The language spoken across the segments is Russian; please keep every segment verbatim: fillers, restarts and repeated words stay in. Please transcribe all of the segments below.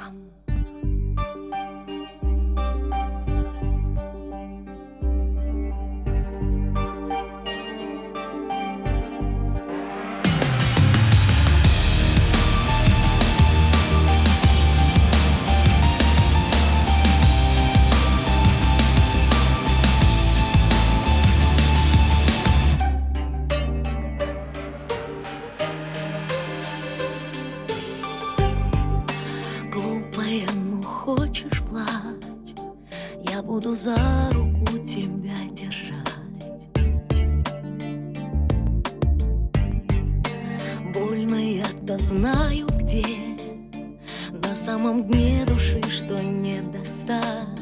кому. Глупая, ну хочешь плачь, я буду за руку тебя держать. Больно я-то знаю где, на самом дне души, что не достать.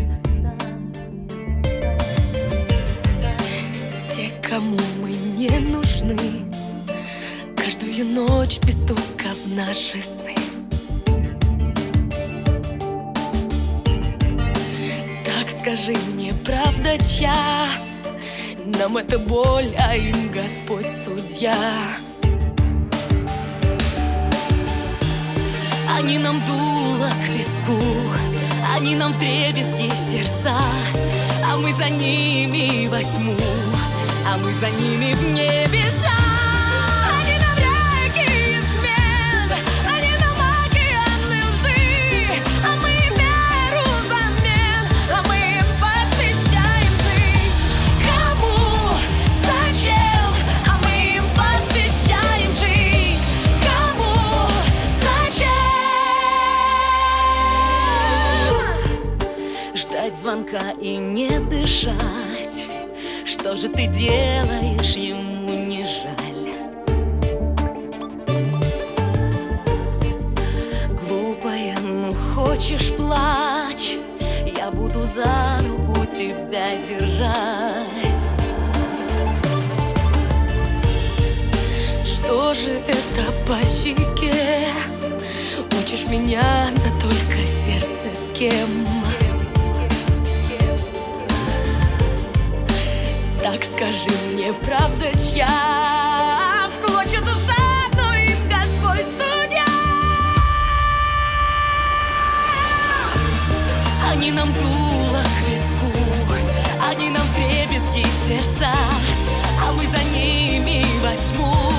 Те, кому мы не нужны, каждую ночь без стука в наши сны. Скажи мне, правда чья? Нам это боль, а им Господь судья. Они нам дуло к виску, они нам вдребезги сердца, а мы за ними во тьму, а мы за ними в небеса. Они нам реки измен, они нам океаны лжи, а мы веру взамен, а мы им посвящаем жизнь. Кому, зачем, а мы им посвящаем жизнь. Кому, зачем ждать звонка и не дышать? Что же ты делаешь, ему не жаль? Глупая, ну хочешь плачь, я буду за руку тебя держать. Что же это по щеке? Учишь меня, да только сердце с кем? Так скажи мне, правда чья? В клочья душа, но им Господь судья. Они нам дуло к виску, они нам вдребезги сердца, а мы за ними во тьму,